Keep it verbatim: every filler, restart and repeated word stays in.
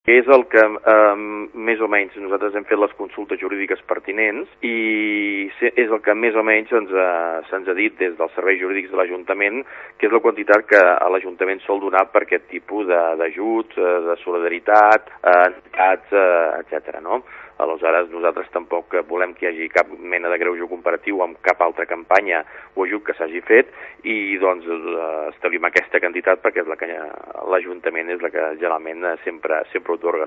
és el que eh, més o menys nosaltres hem fet les consultes jurídiques pertinents i és el que més o menys se'ns ha, se'ns ha dit des dels serveis jurídics de l'Ajuntament, que és la quantitat que l'Ajuntament sol donar per aquest tipus d'ajuts, de, de solidaritat, eh, entitats, eh, etcètera, no? Aleshores, nosaltres tampoc volem que hi hagi cap mena de greuge comparatiu amb cap altra campanya o ajut que s'hagi fet i doncs establim aquesta quantitat perquè és la que l'Ajuntament és la que generalment sempre sempre otorga.